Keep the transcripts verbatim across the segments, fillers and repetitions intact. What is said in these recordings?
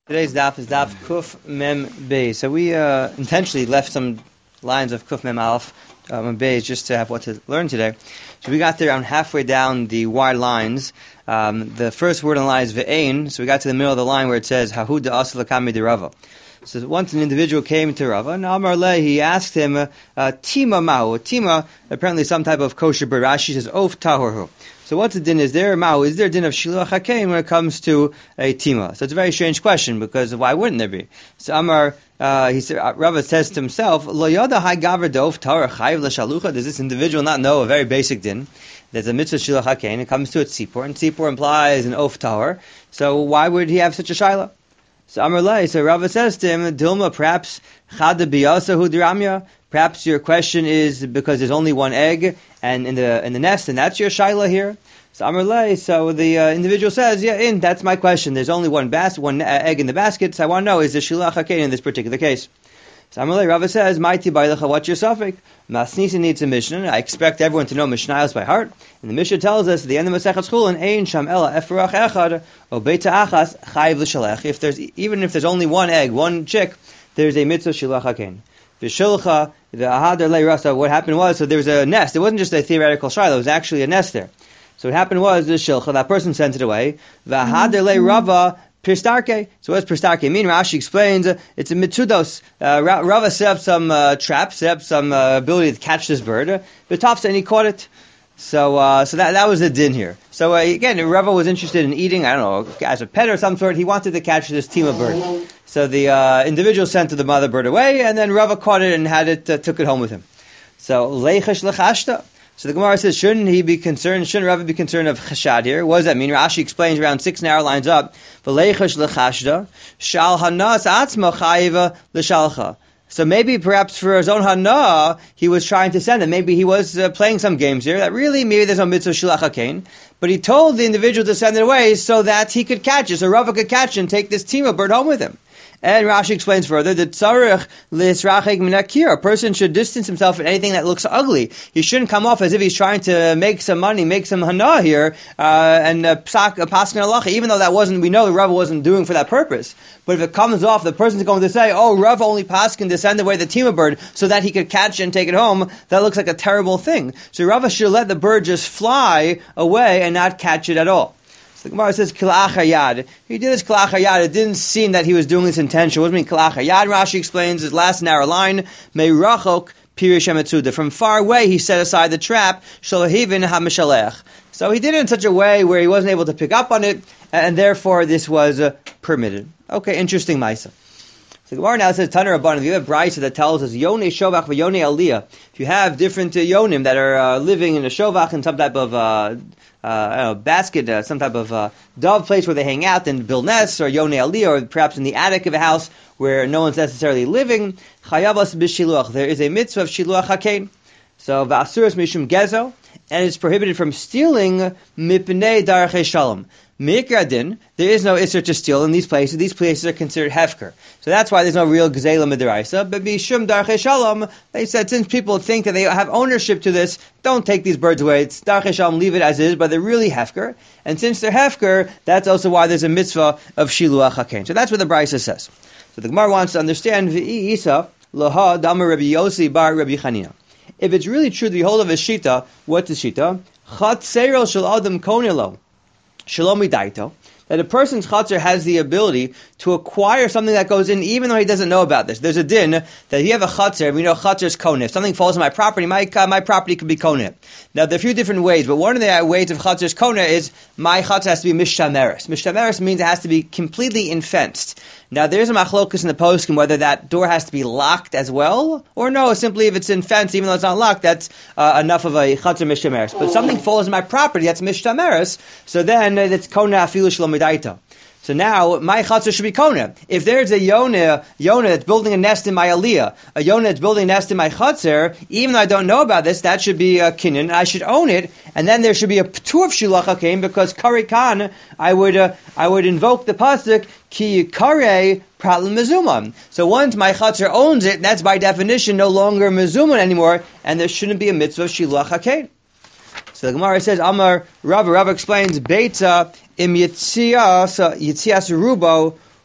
Today's daf is daf Kuf Mem Beis. So we uh, intentionally left some lines of Kuf Mem Aleph uh, Mem Beis just to have what to learn today. So we got there around halfway down the wide lines. Um, the first word on the line is Ve'ein. So we got to the middle of the line where it says Hahu Da'asel Lakami de Rava. So once an individual came to Rava, and Amar Le, he asked him, uh, Tima Ma'u. Tima, apparently some type of kosher bird. Rashi says, Of Tahorhu. So what's the din? Is there Ma'u? Is there a din of Shiluach HaKein when it comes to a Tima? So it's a very strange question, because why wouldn't there be? So Amar, uh, he said, uh, Rava says to himself, Lo Yada Hai Gaver Dov Tahor Chayiv L'Shalucha. Does this individual not know a very basic din? There's a mitzvah Shiluach HaKein. It comes to a tzipor, and tzipor implies an Of Tahor. So why would he have such a shaila? So Amar Lai, so Rava says to him, Dilma, perhaps Chada Biyasa Hudramya. Perhaps your question is because there's only one egg and in the in the nest, and that's your shaila here. So Amar Lai, so the uh, individual says, yeah, in that's my question. There's only one bas one uh, egg in the basket. So I want to know, is there Shiluach HaKein in this particular case? So Amar Lai, Rava says, Maiti Bailecha, what's your suffix? Masnisa needs a Mishnah. I expect everyone to know Mishnayos by heart. And the Mishnah tells us at the end of Masechet Chulin, Ein Sham Ela Eferach Echad O Beita Achas Chayiv L'Shalech. If there's even if there's only one egg, one chick, there's a mitzvah Shiluach HaKein. V'shilcha the Ahadar Le Rasa. What happened was, so there was a nest. It wasn't just a theoretical shaila. It was actually a nest there. So what happened was the shilcha. That person sent it away. V'Ahadar Le Rava. Pristarke. So what does Pristarke mean? Rashi explains uh, it's a mitzudos. Uh, Rava set up some uh, traps, set up some uh, ability to catch this bird. Uh, the tops and he caught it. So uh, so that that was the din here. So uh, again, Rava was interested in eating, I don't know, as a pet or some sort. He wanted to catch this tima bird. So the uh, individual sent the mother bird away, and then Rava caught it and had it, uh, took it home with him. So leichesh lechashta. So the Gemara says, shouldn't he be concerned, shouldn't Rava be concerned of chashad here? What does that mean? Rashi explains around six narrow lines up, v'leichesh lechashda, shal hanas atzma chayiva l'shalcha. So maybe perhaps for his own hana, he was trying to send it. Maybe he was uh, playing some games here that really, maybe there's no mitzvah Shiluach HaKein. But he told the individual to send it away so that he could catch it. So Rava could catch it and take this tima bird home with him. And Rashi explains further that tzarich l'israchik minakir. A person should distance himself from anything that looks ugly. He shouldn't come off as if he's trying to make some money, make some hana here, uh, and uh, psak, uh, paskin halacha. Even though that wasn't, we know the Rava wasn't doing for that purpose. But if it comes off, the person's going to say, "Oh, Rava only paskin to send away the tima bird so that he could catch it and take it home." That looks like a terrible thing. So Rava should let the bird just fly away and not catch it at all. The Gemara says kilach hayad. He did this kilach hayad. It didn't seem that he was doing this intention. What does it mean kilach hayad? Rashi explains his last narrow line. Meirachok pirish hametzuda. From far away, he set aside the trap. Shalahivin hamishalech. So he did it in such a way where he wasn't able to pick up on it, and therefore this was uh, permitted. Okay, interesting ma'isa. So the Gemara now says Taner Rabbanan. If you have a brayso that tells us yonei shovach v'yonei aliyah. If you have different uh, yonim that are uh, living in a shovach in some type of uh, Uh, I don't know, basket, uh, some type of uh, dove place where they hang out and build nests, or yonei aliyah, or perhaps in the attic of a house where no one's necessarily living. Chayavas b'shiluach. There is a mitzvah of shiluach hakein. So v'asuras mishum gezo, and it's prohibited from stealing mipnei darchei shalom. Mikra din, there is no isser to steal in these places. These places are considered hefker. So that's why there's no real gzela midiraisa. But bishum darchei shalom, they said since people think that they have ownership to this, don't take these birds away. It's darchei shalom, leave it as is, but they're really hefker. And since they're hefker, that's also why there's a mitzvah of shiluach hakein. So that's what the brayso says. So the Gemara wants to understand v'i isa laha damar Rabbi Yossi bar Rabbi Chanina. If it's really true that you hold of a shita, what's the shita? Chat seirel shel adam konelo. Shalom idaito, that a person's chatzar has the ability to acquire something that goes in even though he doesn't know about this. There's a din that you have a chatzar, we know chatzar is koneh. If something falls on my property, my uh, my property could be koneh. Now, there are a few different ways, but one of the ways of chatzar's koneh is my chatzar has to be mishtameres. Mishtameres means it has to be completely infenced. Now, there's a machlokus in the poskim whether that door has to be locked as well, or no, simply if it's in fence, even though it's not locked, that's uh, enough of a chatzar mishtameres. But if something falls in my property, that's mishtameres, so then uh, it's koneh afilu shalom idaito. So now, my chatzar should be koneh. If there's a yonah, yonah that's building a nest in my aliyah, a yonah that's building a nest in my chatzar, even though I don't know about this, that should be a kinyan, and I should own it, and then there should be a p'tur of shiluach hakein, because kari kan, I would, uh, I would invoke the pasuk, ki yikare pratlan mezuman. So once my chatzar owns it, that's by definition no longer mezuman anymore, and there shouldn't be a mitzvah of shiluach hakein. So the Gemara says, Amar Rava, Rava explains, Beitza im Yitzias Yitzias Rubo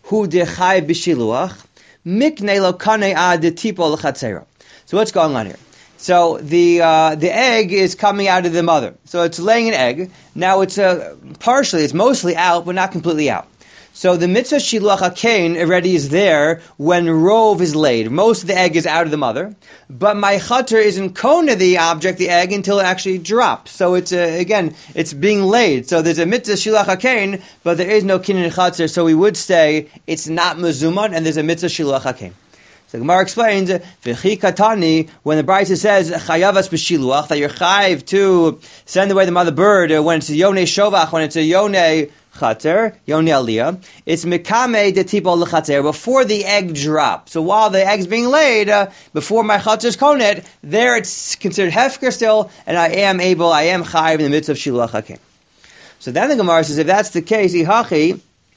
hu dechai b'shiluach, mikne lo kanei ad tipo l'chatzera. So what's going on here? So the uh, the egg is coming out of the mother. So it's laying an egg. Now it's uh, partially, it's mostly out, but not completely out. So the mitzvah shiluach hakein already is there when rov is laid. Most of the egg is out of the mother, but my chater isn't kona the object, the egg, until it actually drops. So it's uh, again, it's being laid. So there's a mitzvah shiluach hakein, but there is no kinyan chater. So we would say it's not mezuman, and there's a mitzvah shiluach hakein. So the Gemara explains, "V'chi katani," when the Brisa says chayavas b'shiluach, that you're chayiv to send away the mother bird when it's a yonei shovach, when it's a yonei chater, yonei aliyah, it's mikame de tipo l'chater, before the egg drops. So while the egg's being laid, uh, before my chater's konet, there it's considered hefker still, and I am able, I am chayiv in the midst of shiluach hakein. So then the Gemara says, if that's the case, ihachi,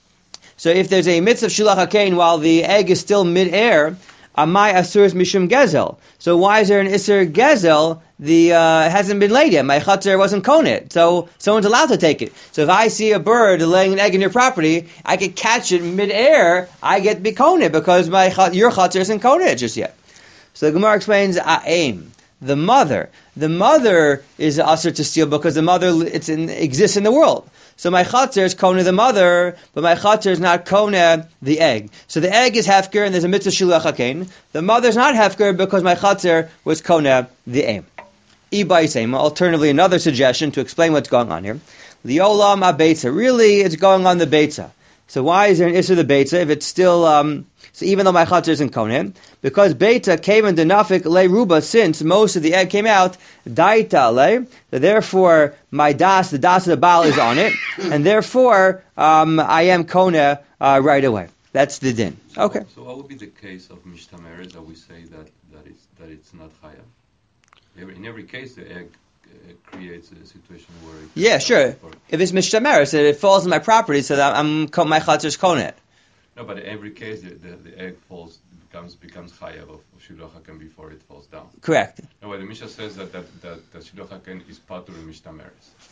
so if there's a mitzvah of shiluach hakein while the egg is still mid-air, Amai asuris mishum gezel. So why is there an isur gezel? The uh, hasn't been laid yet. My chater wasn't konet, so someone's allowed to take it. So if I see a bird laying an egg in your property, I could catch it mid-air. I get to be konet because my your chater isn't konet just yet. So the Gemara explains aim. The mother, the mother is asur to steal because the mother it's in, exists in the world. So my chater is kona the mother, but my chater is not kona the egg. So the egg is hefker, and there's a mitzvah shiluach hakein. The mother is not hefker because my chater was kona the aim. Ibaisema. Alternatively, another suggestion to explain what's going on here. Liolam abeitza. Really, it's going on the beitza. So why is there an issue the beitza if it's still um, so even though my chater isn't kona? Because beitza came in the nafik le ruba, since most of the egg came out daita le. So therefore, my das, the das of the baal is on it, and therefore um, I am kona uh, right away. That's the din. Okay. So, so what would be the case of mishtameres that we say that that it's that it's not chayav? In every case, the egg uh, creates a situation where it yeah, sure. For, if it's mishtameres, so it falls on my property, so that I'm my chater's kona. No, but in every case, the, the, the egg falls becomes becomes chayav of shiluach hakein before it falls down. Correct. No, but the Mishnah says that that that, that shiluach hakein is patur mishtameres,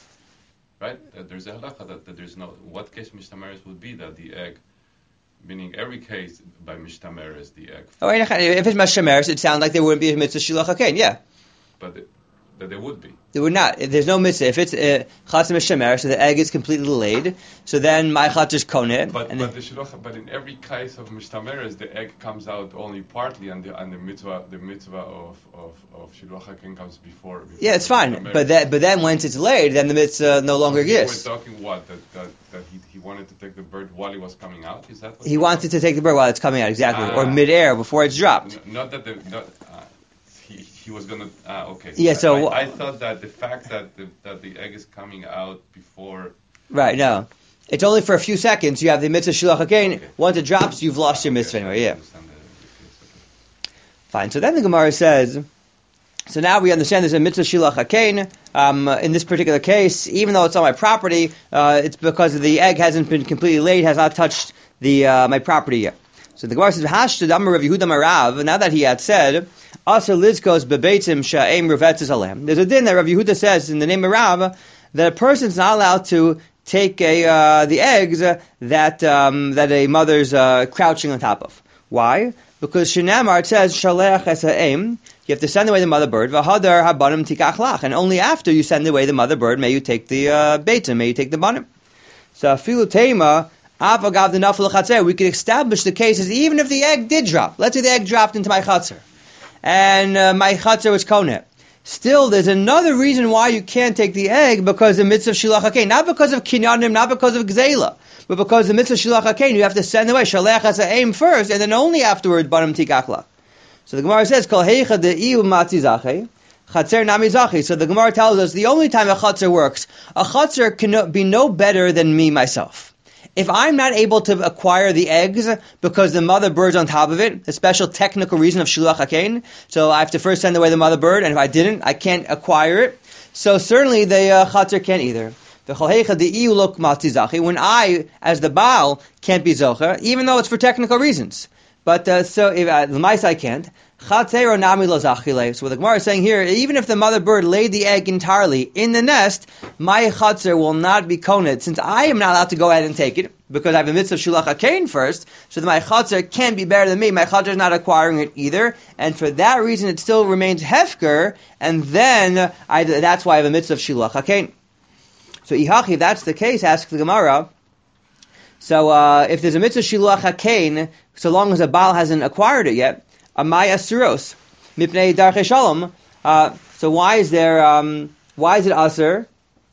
right? That there's a halacha that, that there's no. What case mishtameres would be that the egg, meaning every case by mishtameres the egg. Oh, if it's mishtameres, it sounds like there wouldn't be a mitzvah shiluach hakein. Yeah. But the, that there would be. There would not. There's no mitzvah. If it's uh, chatzim shemer, so the egg is completely laid, so then my chatzim's koneh. But and but, the shiloch, but in every case of mishtameres, the egg comes out only partly, and the and the mitzvah the mitzvah of of of shiluach hakein comes before, before. Yeah, it's fine. But that but then once it's laid, then the mitzvah no longer exists. We're talking what that that, that he, he wanted to take the bird while he was coming out. Is that what he wanted talking? to take the bird while it's coming out exactly, ah, or midair before it's dropped. N- not that the not. Uh, He, he was gonna. Ah, okay. Yeah. So I, I thought that the fact that the, that the egg is coming out before. Right. No, it's only for a few seconds. You have the mitzvah shiluach hakein. Okay. Once it drops, you've lost your mitzvah anyway. Yeah. Fine. So then the Gemara says. So now we understand there's a mitzvah shiluach hakein. Um, in this particular case, even though it's on my property, uh, it's because the egg hasn't been completely laid, has not touched the uh, my property yet. So the Gemara says, "Hashta damar Rav Yehuda Marav." Now that he had said, "Asa lizkos bebeitzim sha'em revetzes alem," there's a din that Rav Yehuda says in the name of Rav that a person's not allowed to take a uh, the eggs that um, that a mother's uh, crouching on top of. Why? Because Shinamar it says shalech es ha'em. You have to send away the mother bird. V'hadar habanim tikach lach, and only after you send away the mother bird may you take the uh, beitzim, may you take the banim. So afilu tema. We could establish the cases even if the egg did drop. Let's say the egg dropped into my chatzar, and uh, my chatzar was koneh. Still, there's another reason why you can't take the egg, because the mitzvah shiluach hakein, not because of kinyanim, not because of gzeila, but because the mitzvah shiluach hakein, you have to send away shalech as aim first, and then only afterwards banim tikachla. So the Gemara says kol heicha deiu matzizache. Chatzar nami zachi. So the Gemara tells us the only time a chatzar works, a chatzar can be no better than me myself. If I'm not able to acquire the eggs because the mother bird's on top of it, a special technical reason of shiluach hakein, so I have to first send away the mother bird, and if I didn't, I can't acquire it. So certainly the uh, chatzar can't either. When I, as the Baal, can't be zocher, even though it's for technical reasons. But uh, so if uh, the mice I can't. So what the Gemara is saying here, even if the mother bird laid the egg entirely in the nest, my chatzar will not be koned, since I am not allowed to go ahead and take it, because I have a mitzvah of shilach hakein first, so that my chatzar can't be better than me. My chatzar is not acquiring it either, and for that reason it still remains hefker, and then I, that's why I have a mitzvah of shilach hakein. So ihachi, if that's the case, ask the Gemara. So uh, if there's a mitzvah shilach hakein, so long as a baal hasn't acquired it yet, amaya suros mipnei darchei shalom. Uh, so why is there? Um, why is it aser?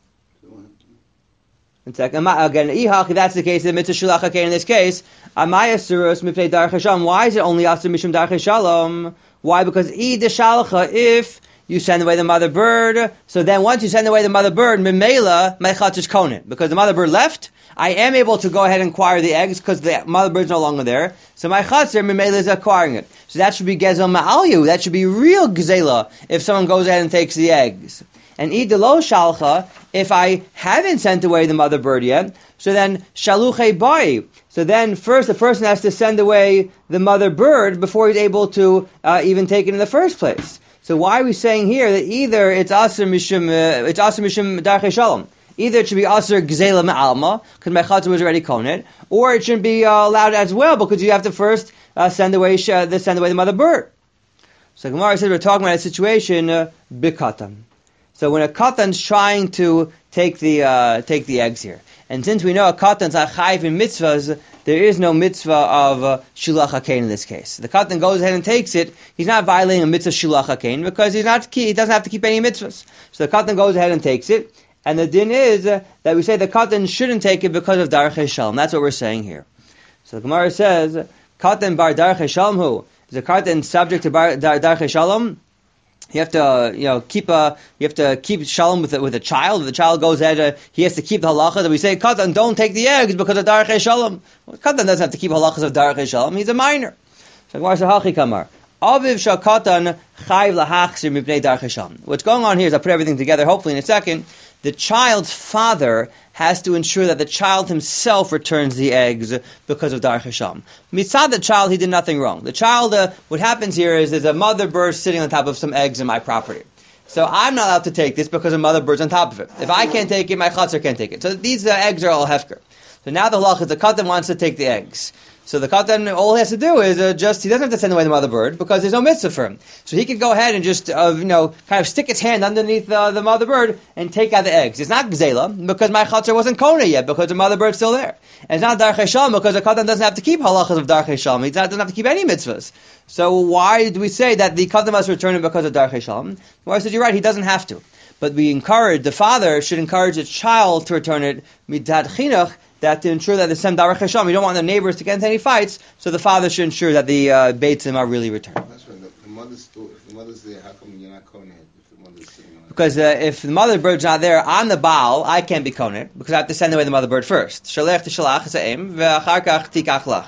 Again, ihach, if that's the case, the mitzvah shilach hakein in this case, amaya suros mipnei darchei shalom. Why is it only aser mishum darchei shalom? Why? Because i deshalcha, if you send away the mother bird, so then once you send away the mother bird, memela, my chatzar is konen. Because the mother bird left, I am able to go ahead and acquire the eggs because the mother bird is no longer there. So my chatzar, memela, is acquiring it. So that should be gezel ma'alyu. That should be real gzela if someone goes ahead and takes the eggs. And idelo shalcha, if I haven't sent away the mother bird yet, so then shaluchei bai. So then first the person has to send away the mother bird before he's able to uh, even take it in the first place. So why are we saying here that either it's aser mishum, uh, it's aser mishum darchei shalom, either it should be aser gzela me'alma because my chatzar was already konet, or it should be uh, allowed as well because you have to first uh, send away uh, the send away the mother bird. So Gemara says we're talking about a situation uh, bikatan. So when a katan's trying to take the uh, take the eggs here, and since we know a katan's a chayiv in mitzvahs, there is no mitzvah of uh, shilach hakein in this case. The katan goes ahead and takes it. He's not violating a mitzvah shilach hakein because he's not he doesn't have to keep any mitzvahs. So the katan goes ahead and takes it, and the din is uh, that we say the katan shouldn't take it because of darchei shalom. That's what we're saying here. So the Gemara says katan bar darchei shalom who is a katan subject to bar dar, darchei shalom. You have to, uh, you know, keep a, you have to keep shalom with a, with a child. If the child goes ahead, uh, he has to keep the halacha that we say, Katan, don't take the eggs because of darchei shalom. Well, Katan doesn't have to keep halachas of darchei shalom. He's a minor. So what's going on here is I'll put everything together, hopefully in a second. The child's father has to ensure that the child himself returns the eggs because of darchei shalom. Mitzad the child, he did nothing wrong. The child, uh, what happens here is there's a mother bird sitting on top of some eggs in my property. So I'm not allowed to take this because a mother bird's on top of it. If I can't take it, my chatzar can't take it. So these uh, eggs are all hefker. So now the halach is the katan wants to take the eggs. So the katan, all he has to do is uh, just, he doesn't have to send away the mother bird because there's no mitzvah for him. So he can go ahead and just, uh, you know, kind of stick his hand underneath uh, the mother bird and take out the eggs. It's not gzela because my chatzar wasn't kona yet because the mother bird's still there. And it's not darchei shalom because the katan doesn't have to keep halachas of darchei shalom. He doesn't have to keep any mitzvahs. So why do we say that the katan must return it because of darchei shalom? Well, I said, you're right, he doesn't have to. But we encourage, the father should encourage the child to return it midat chinuch, that to ensure that the sem darchei shalom, you don't want the neighbors to get into any fights, so the father should ensure that the uh, beitzim are really returned. That's right. The, the mother's still, if the mother's there, how come you're not konet if the mother's sitting on it? Because uh, if the mother bird's not there, I'm the baal, I can't be konet, because I have to send away the mother bird first. Shalech to shalach za'im, ve'achar kach tikach lach.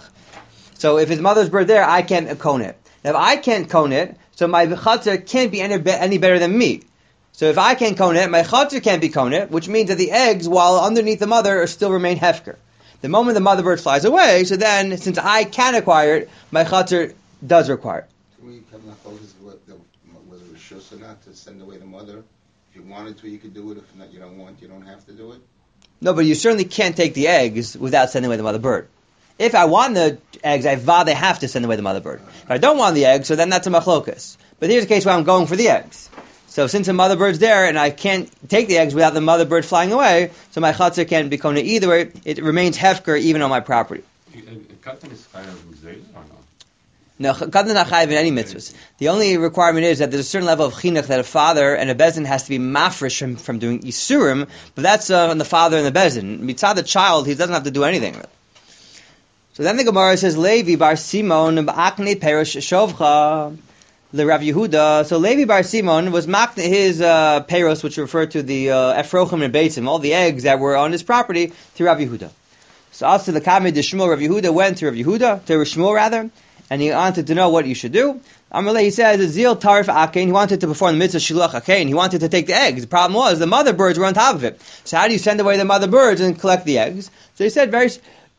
So if his mother's bird there, I can't konet. Now if I can't konet, so my chatzar can't be any, be- any better than me. So if I can't konet, my chatzar can't be konet, which means that the eggs, while underneath the mother, still remain hefker. The moment the mother bird flies away, so then, since I can acquire it, my chatzar does require it. Can we come up with whether it was shus or not to send away the mother? If you wanted to, you could do it. If not, you don't want, you don't have to do it. No, but you certainly can't take the eggs without sending away the mother bird. If I want the eggs, I vow they have to send away the mother bird. If I don't want the eggs, so then that's a machlokas. But here's a case where I'm going for the eggs. So since the mother bird's there and I can't take the eggs without the mother bird flying away, so my chatzar can't be kona either way. It remains hefker even on my property. Katan is kind of gzeila or not? No, katan is not chayiv in any mitzvahs. The only requirement is that there's a certain level of chinuch that a father and a bezin has to be mafresh from, from doing isurim, but that's uh, on the father and the bezin. Mitzad the child, he doesn't have to do anything with it. So then the Gemara says, Levi bar Simon ba'akne perish shovcha. The Rav Yehuda, so Levi bar Simon was makna his uh, peros, which referred to the uh, efrochim and beitzim, all the eggs that were on his property, to Rav Yehuda. So also the Kamei de Shmuel, Rav Yehuda went to Rav Yehuda, to Rav Shmuel rather, and he wanted to know what you should do. Amalei, he says, Zil tarif akein, he wanted to perform the mitzvah shilach akein, he wanted to take the eggs. The problem was, the mother birds were on top of it. So how do you send away the mother birds and collect the eggs? So he said, very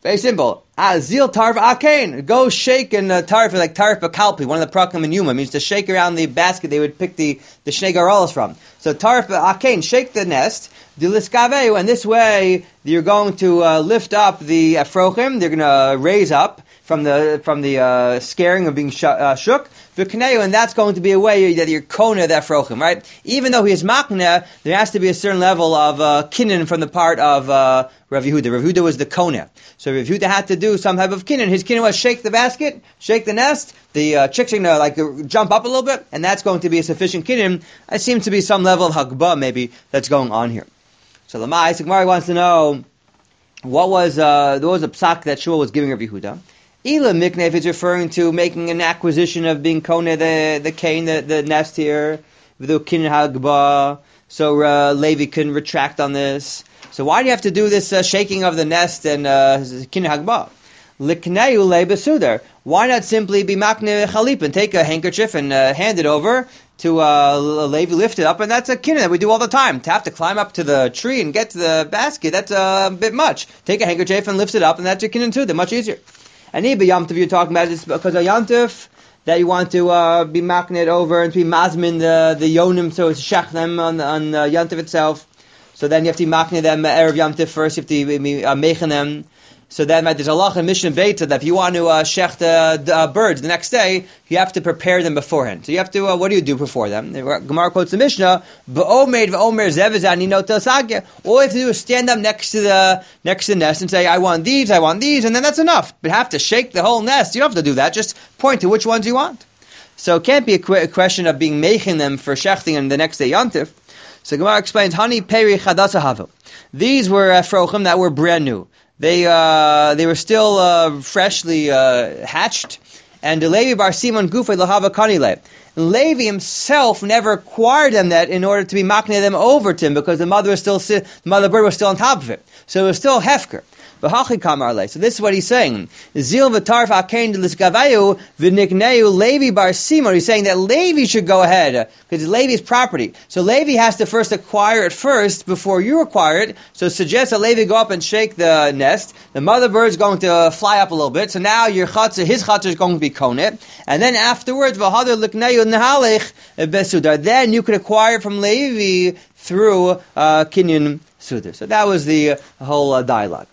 Very simple. Azil tarf akain. Go shake and uh, tarf, like tarf akalpi, one of the prakim in Yuma, means to shake around the basket they would pick the, the shnei garolos from. So tarf akain, shake the nest. Diliskaveu, and this way you're going to uh, lift up the afrochim, they're going to raise up from the from the uh, scaring of being sh- uh, shook. And that's going to be a way that you're kona the afrochim, right? Even though he is makna, there has to be a certain level of uh, kinnin from the part of uh, Rav Yehuda. Rav Yehuda was the kona. So Rav Yehuda had to do some type of kinnin. His kinnin was shake the basket, shake the nest, the uh, chicks are going to like uh, jump up a little bit, and that's going to be a sufficient kinnin. It seems to be some level of hagbah maybe that's going on here. So Lamai, Sigmari wants to know what was uh, there was a psak that Shmuel was giving Rav Yehuda. Ila Miknef is referring to making an acquisition of being kone the the cane, the, the nest here, the kin hagba. So uh, Levi can retract on this. So why do you have to do this uh, shaking of the nest and uh, kin hagba? Likneu lebesudar. Why not simply be makne chalip and take a handkerchief and uh, hand it over to uh, Levi, lift it up, and that's a kinna that we do all the time. To have to climb up to the tree and get to the basket, that's a bit much. Take a handkerchief and lift it up, and that's a kinna too. They're much easier. And even Yom Tov you're talking about is because of Yom Tov that you want to uh, be maknet over and to be mazmin the the yonim, so it's shach them on on uh, Yom Tov itself. So then you have to maknet them uh, erev Yom Tov first. You have to be uh, mechen them. So then there's a lach in Mishnah Beta that if you want to uh, shech the uh, birds the next day, you have to prepare them beforehand. So you have to, uh, what do you do before them? The Gemara quotes the Mishnah, "Ba'omed v'omer zevizani no tasagya." All you have to do is stand up next to the next to the nest and say, "I want these, I want these," and then that's enough. But have to shake the whole nest. You don't have to do that. Just point to which ones you want. So it can't be a, qu- a question of being making them for shechting and the next day Yontif. So Gemara explains, "Hani peri chadasa havel." These were afrochim that were brand new. They uh, they were still uh, freshly uh, hatched, and Levi bar Simon Gufay lahava kanile. Levi himself never acquired them that in order to be makne them over to him because the mother was still the mother bird was still on top of it, so it was still hefker. So this is what he's saying. Zil v'tarf akain d'lisgavayu v'nikneu Levi bar Simon. He's saying that Levi should go ahead because it's Levi's property. So Levi has to first acquire it first before you acquire it. So it suggests that Levi go up and shake the nest. The mother bird is going to fly up a little bit. So now your chatzah, his chatzah is going to be konet. And then afterwards, v'hadar likneu nehalech besudar. Then you could acquire it from Levi through uh, kinyan sudar. So that was the uh, whole uh, dialogue.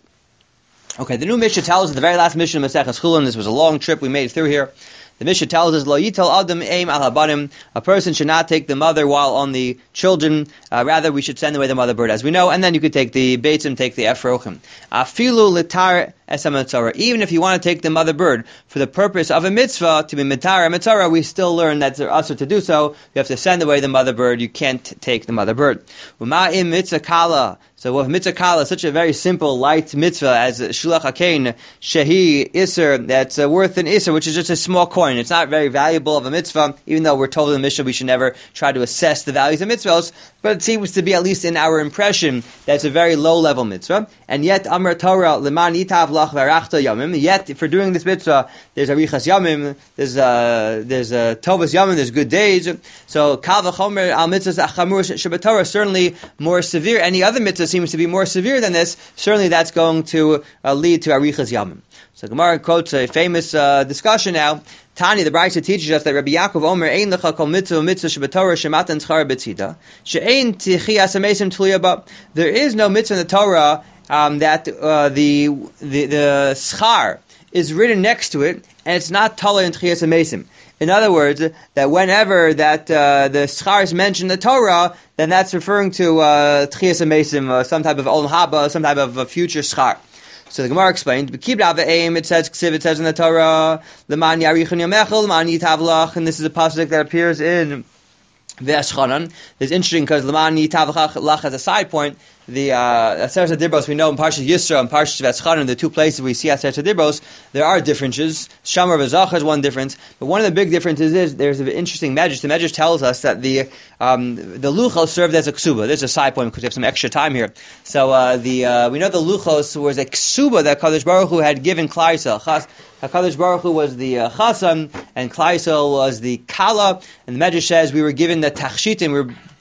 Okay, the new Mishnah tells us, the very last Mishnah of Maseches Chulin, this was a long trip we made through here. The Mishnah tells us, Lo yitel adam aim al habanim, a person should not take the mother while on the children, uh, rather we should send away the mother bird, as we know, and then you could take the beitzim, take the efrochim. Afilu litar esam mitzvah, even if you want to take the mother bird for the purpose of a mitzvah, to be mitar a mitzvah, we still learn that it's also to do so, you have to send away the mother bird, you can't take the mother bird. Uma'im mitzvah kala, so with mitzvah kala, such a very simple, light mitzvah as shulach hakein, shehi iser, that's uh, worth an iser, which is just a small coin. It's not very valuable of a mitzvah, even though we're told in the Mishnah we should never try to assess the values of mitzvahs, but it seems to be, at least in our impression, that it's a very low-level mitzvah. And yet, Amar Torah, Leman yitav lach v'arachta yamim, yet, for doing this mitzvah, there's arichas yamim, there's uh, there's uh, tovas yamim, there's good days. So, kal v'chomer al mitzvahs achamur shabbatorah, certainly more severe. Any other mitzvah seems to be more severe than this. Certainly that's going to uh, lead to arichas yamim. So Gemara quotes a famous uh, discussion now. Tani, the Brisa teaches us that Rabbi Yaakov Omer, Ein lecha kol mitzvah mitzvah shebetorah shematan schar betzida she'ein tichias amesim tluya ba. There is no mitzvah in the Torah um, that uh, the the the schar is written next to it, and it's not tala in tichias amesim. In other words, that whenever that uh, the schar is mentioned in the Torah, then that's referring to uh, tichias amesim, uh, some type of olam haba, some type of uh, future schar. So the Gemara explained, it says, it says in the Torah, Leman yarichun yamechel, Leman yitavlach, and this is a pasuk that appears in Ve'eschanan. It's interesting because Leman yitavlach as a side point, the uh, Aseret HaDibros, we know in Parshas Yisro and Parshas Ve'eschanan, the two places we see Aseret HaDibros, there are differences. Shamar V'zach is one difference, but one of the big differences is there's an interesting medrash. The medrash tells us that the um, the luchos served as a ksuba. There's a side point because we have some extra time here. So uh, the uh, we know the luchos was a ksuba that Kadosh Baruch Hu had given Klal Yisrael. HaKadosh Baruch Hu was the uh, chasam, and Klal Yisrael was the kala, and the medrash says we were given the tachshitim, we were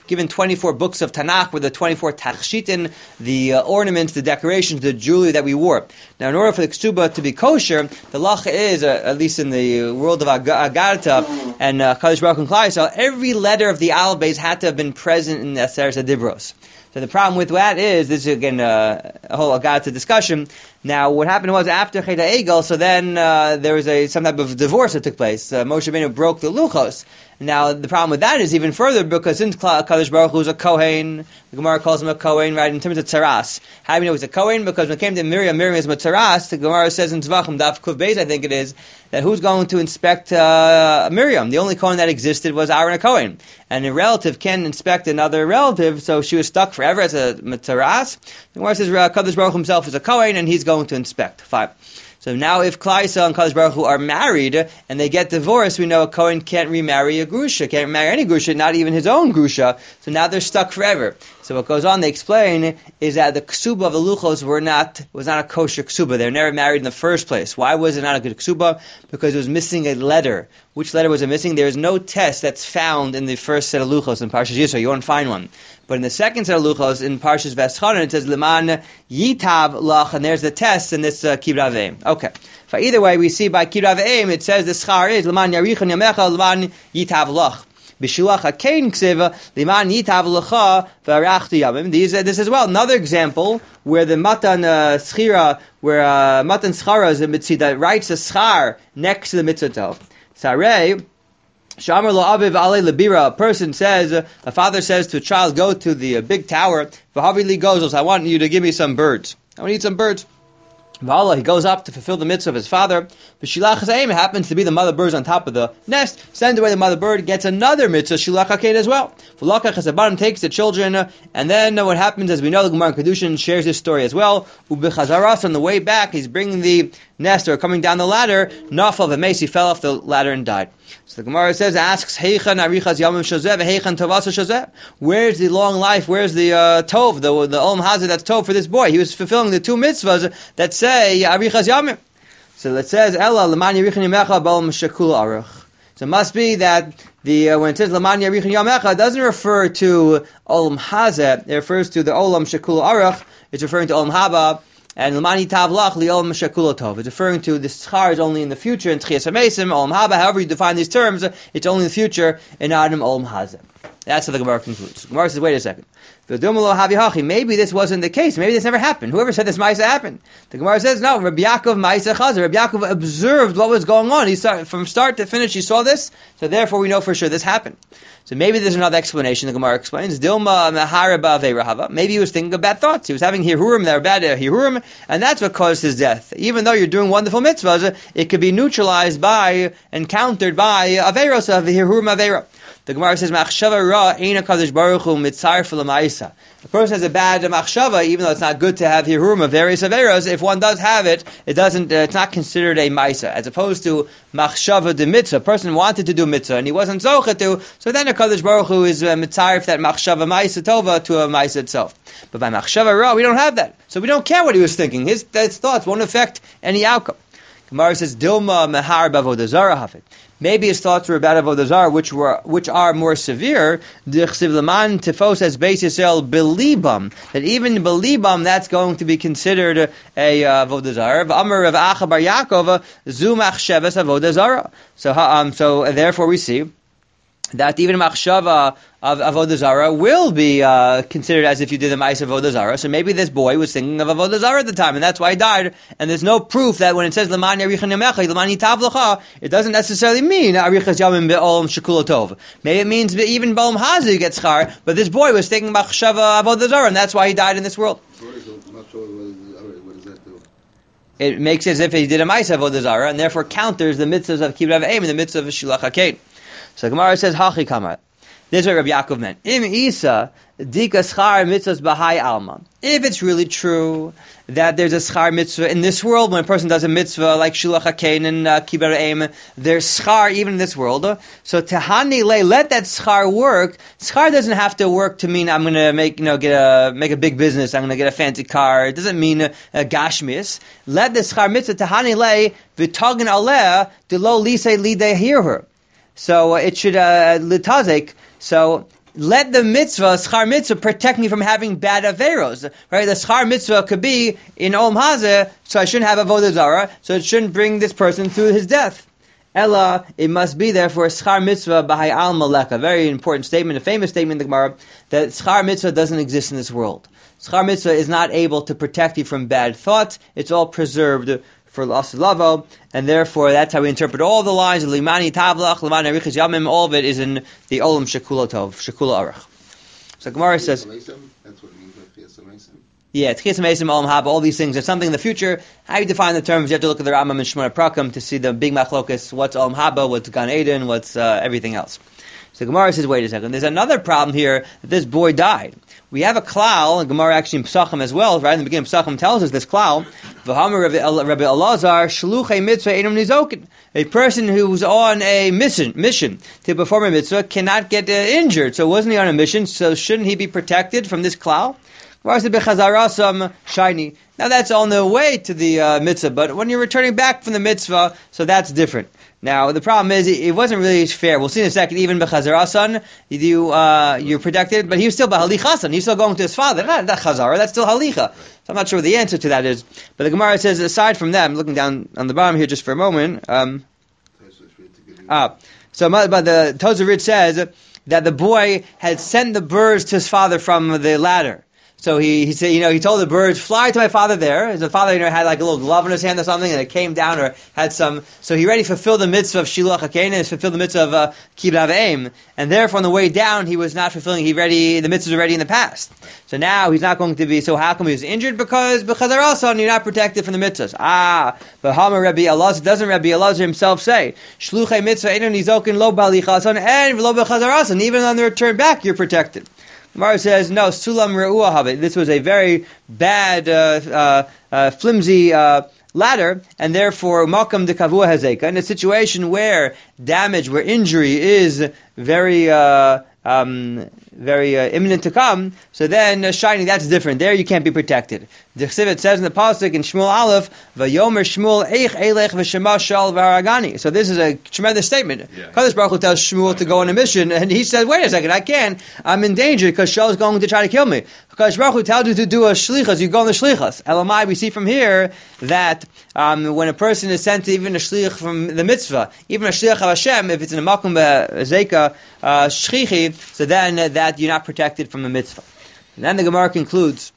given twenty-four books of Tanakh with the twenty-four tachshitin, the uh, ornaments, the decorations, the jewelry that we wore. Now, in order for the ksuba to be kosher, the lacha is, uh, at least in the world of Ag- Agarta and uh, Kadosh Baruch Hu and Klal Yisrael, every letter of the alphabet had to have been present in the Aseret Adibros. So the problem with that is, this is again uh, a whole Agarta discussion. Now, what happened was after Chet HaEgel, so then uh, there was a some type of divorce that took place. Uh, Moshe Rabbeinu broke the luchos. Now, the problem with that is even further, because since Kadosh Baruch Hu is a Kohen, the Gemara calls him a Kohen, right, in terms of tzaras. How do we know he's a Kohen? Because when it came to Miriam, Miriam is a tzaras. The Gemara says in Tvachim, Daf Kuv Beis, I think it is, that who's going to inspect uh, Miriam? The only Kohen that existed was Aaron a Kohen. And a relative can inspect another relative, so she was stuck forever as a tzaras. The Gemara says uh, Kadosh Baruch Hu himself is a Kohen, and he's going to inspect. Fine. So now if Klal Yisrael and Kadosh Baruch Hu are married and they get divorced, we know a Kohen can't remarry a Grusha, can't marry any Grusha, not even his own Grusha. So now they're stuck forever. So what goes on, they explain, is that the ksuba of the luchos were not, was not a kosher ksuba. They were never married in the first place. Why was it not a good ksuba? Because it was missing a letter. Which letter was it missing? There is no test that's found in the first set of luchos in Parshas Yisro. You won't find one. But in the second set of luchos, in Parshas Veschanan, it says, Leman yitav lach, and there's the test in this uh, Kibbutz Avim. Okay. But either way, we see by Kibbutz Avim, it says the schar is, Leman yarichan yamecha, Leman yitav lach. B'shulach HaKein ksiva, Leman yitav lecha, v'arachtu yamim. These, uh, this as well, another example, where the Matan uh, Schira, where uh, Matan Schara is a mitzvah that writes a schar next to the mitzvah tov. Sarei, Shamar lo aviv ale lebira. A person says, a father says to a child, go to the uh, big tower. V'havi li gozos. I want you to give me some birds. I want to eat some birds. V'Allah, he goes up to fulfill the mitzvah of his father. V'shilach haseim, happens to be the mother birds on top of the nest. Sends away the mother bird, gets another mitzvah, shilach hakein as well. V'lakach hasabanim, takes the children, and then uh, what happens, as we know, the Gemara in Kedushin shares this story as well. U'bechazaras, on the way back, he's bringing the nest, or coming down the ladder, nafal v'meis, he fell off the ladder and died. So the Gemara says, asks, Heichan arichas yamim shozeh, v'heichan tovasa shozeh. Where's the long life, where's the uh, tov, the, the olam hazeh that's tov for this boy? He was fulfilling the two mitzvahs that say, arichas yamim. So it says, Ella, leman yarichan yamecha, b'olam shekul aruch. So it must be that the uh, when it says leman yarichan yamecha, it doesn't refer to olam hazeh, it refers to the olam shekul aruch, it's referring to olam haba. And Lamani Tavlach Li'olam Shakulotov. It's referring to the schar is only in the future in Tchias HaMesim, Olam Haba. However you define these terms, it's only in the future in Adam Olam Hazeh. That's how the Gemara concludes. The Gemara says, wait a second. Maybe this wasn't the case. Maybe this never happened. Whoever said this Maisa happened. The Gemara says, no, Rabbi Yaakov Maisa Chazer. Rabbi Yaakov observed what was going on. He saw, from start to finish, he saw this. So therefore we know for sure this happened. So maybe there's another explanation. The Gemara explains, Dilma Mahara Ba'aveirahava. Maybe he was thinking of bad thoughts. He was having hirurim, they were bad hirurim, and that's what caused his death. Even though you're doing wonderful mitzvahs, it could be neutralized by and countered by aveiros of hirurim aveira. The Gemara says, Machshava ra eina kadosh baruch hu mitzar f'lamaisa. A person has a bad machshava, even though it's not good to have hirurim of various aveiros. If one does have it, it doesn't. Uh, it's not considered a maisa, as opposed to machshava de mitzvah. A person wanted to do mitzvah and he wasn't zocha to, so then a kadosh baruch hu is uh, mitzar that machshava maisa tova to a maisa itself. But by machshava ra, we don't have that, so we don't care what he was thinking. His, his thoughts won't affect any outcome. Gemara says, Dilma mehar b'avodah zarah hafid. Maybe his thoughts were about avodah zarah, which were which are more severe. D'chsiv leman tifos as beis Yisrael belibam, that even belibam that's going to be considered a uh, avodah zarah. V'amar Rav Acha bar Yaakov zu machshavas avodah zarah. So um so therefore we see that even machshava of avodah zarah will be uh, considered as if you did the ma'is of avodah zarah. So maybe this boy was thinking of avodah zarah at the time, and that's why he died. And there's no proof that when it says leman yarichan yamecha, leman yitav lecha, it doesn't necessarily mean arichas yamim be'olam shekul tov. Maybe it means even b'olam hazu you get schar, but this boy was thinking machshava avodah zarah, and that's why he died in this world. It makes it as if he did a ma'is of avodah zarah, and therefore counters the mitzvahs of kibbutz avim and the mitzvah of shilach hakein. So Gemara says, Hachi Kamar. This is what Rabbi Yaakov meant. Im Isa, Dika Schar Mitzvahs Bahai Alma. If it's really true that there's a schar mitzvah in this world, when a person does a mitzvah like Shilach HaKein and uh, Kibbutz Avim, there's schar even in this world. So Tehani Le, let that schar work. Schar doesn't have to work to mean I'm going to make, you know, get a, make a big business, I'm going to get a fancy car. It doesn't mean a, a gashmis. Let the schar mitzvah Tehani Le, V'tagin Aleh, Delo Lise Lideh hear her. So uh, it should uh, litazek. So let the mitzvah, schar mitzvah, protect me from having bad averos. Right? The schar mitzvah could be in Olam Hazeh, so I shouldn't have avodah zara, so it shouldn't bring this person to his death. Ella, it must be therefore schar mitzvah b'hai al malek. A very important statement, a famous statement in the Gemara, that schar mitzvah doesn't exist in this world. Schar mitzvah is not able to protect you from bad thoughts. It's all preserved for l'asilavo, and therefore that's how we interpret all the lines of limani tavlach, limani arichas yamim. All of it is in the olam shekula tov, shekula arach. So Gemara says, That's what it means by Chiyas HaMeisim. yeah, Tchias HaMeisim, Olam Haba, all these things are something in the future. How you define the terms, you have to look at the Rambam and Shemona Prakim to see the big machlokas, what's Olam Haba, what's Gan Eden, what's uh, everything else. So Gemara says, wait a second, there's another problem here, that this boy died. We have a klal, and Gemara actually in Pesachim as well, right in the beginning of Pesachim tells us this klal, V'hamar Rabbi Elazar, Shluchei mitzvah einum nizokin. A person who's on a mission, mission to perform a mitzvah cannot get uh, injured. So wasn't he on a mission, so shouldn't he be protected from this klal? Shiny. Now that's on the way to the uh, mitzvah, but when you're returning back from the mitzvah, so that's different. Now the problem is it, it wasn't really fair. We'll see in a second. Even b'chazarasan, you uh, you're protected, but he was still b'halichasan. He's still going to his father. Not that chazara. That's still halicha. So I'm not sure what the answer to that is. But the Gemara says, aside from them, looking down on the bottom here just for a moment. Um, ah, so but the Tozer says that the boy had sent the birds to his father from the ladder. So he, he said, you know, he told the birds, fly to my father there. His father, you know, had like a little glove in his hand or something, and it came down or had some. So he already fulfilled the mitzvah of Shiluach HaKein, and fulfilled the mitzvah of uh, Kibbutz Avim. And therefore, on the way down, he was not fulfilling. He ready, the mitzvah was already in the past. So now he's not going to be. So how come he was injured? Because because they're also you're not protected from the mitzvahs. Ah, but Hama Rabbi Elazar doesn't Rabbi Elazar himself say Shluchei mitzvah enu nizokin lo balichason and lo b'chazarason. Even on the return back, you're protected. Gemara says, no, sulam re'ua habit. This was a very bad, uh, uh, uh, flimsy uh, ladder, and therefore, makam de kavua hazeka. In a situation where damage, where injury is very, uh, um, very uh, imminent to come, so then uh, shining, that's different. There you can't be protected. The Chsivet says in the pasuk in Shmuel Aleph, "Vayomer Shmuel eich elech v'shema shal v'haragani." So this is a tremendous statement. Yeah. Kadosh Baruch Hu tells Shmuel to go on a mission, and he says, "Wait a second, I can't. I'm in danger because Shaul is going to try to kill me." Kadosh Baruch Hu tells you to do a shlichus, you go on the shlichus. Elamai, we see from here that um, when a person is sent to even a shlich from the mitzvah, even a shlich of Hashem, if it's in a makom zeka shchichi, so then uh, that you're not protected from the mitzvah. And then the Gemara concludes.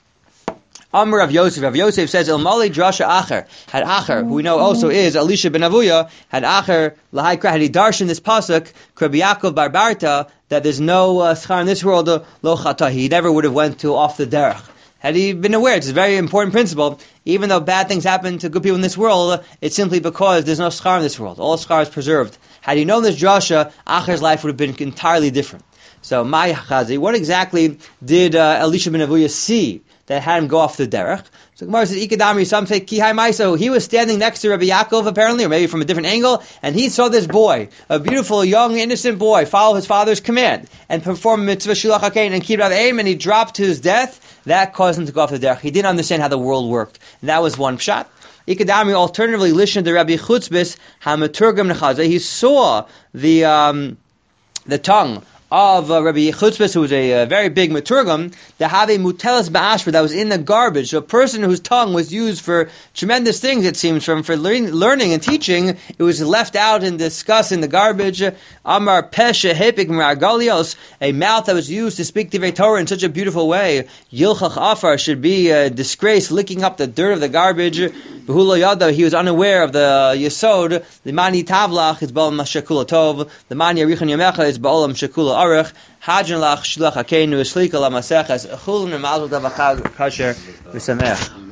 Amr Rav Yosef. Rav Yosef says, El Mali Drasha Acher. Had Acher, who we know also is Elisha ben Avuya, had Acher, Lahai Kra, had he darshan this pasuk, Krabi Yaakov Barbarta, that there's no uh, schar in this world, uh, lo chata. He never would have went to off the derech. Had he been aware, it's a very important principle, even though bad things happen to good people in this world, it's simply because there's no schar in this world. All schar is preserved. Had he known this drasha, Acher's life would have been entirely different. So, my chazi, what exactly did uh, Elisha ben Avuya see that had him go off the derech? So Gemara says, Ikadamri, some say, Kihai Maiso. He was standing next to Rabbi Yaakov, apparently, or maybe from a different angle, and he saw this boy, a beautiful, young, innocent boy, follow his father's command, and perform mitzvah Shiluach HaKein, and Kibbutz Avim, and he dropped to his death. That caused him to go off the derech. He didn't understand how the world worked. And that was one pshat. Ikadamri, alternatively, listened to Rabbi Chutzbis, HaMaturgam Nechaza. He saw the, um, the tongue of uh, Rabbi Chutzbis, who was a uh, very big maturgam, to have a mutelas ba'ashra that was in the garbage. So a person whose tongue was used for tremendous things, it seems, from for learning, learning and teaching, it was left out and discussed in the garbage. Amar pesha hepik maragalios, a mouth that was used to speak Divrei Torah in such a beautiful way. Yilchach afar should be a disgrace, licking up the dirt of the garbage. Behulo yada, he was unaware of the yesod. The mani tavlach is ba'olam shekula tov. The mani arichon yamecha is ba'olam shekula arich. Hajan lach shilach hakeinu eslika la maseches. Chulun and mazel tov achag kasher v'samech.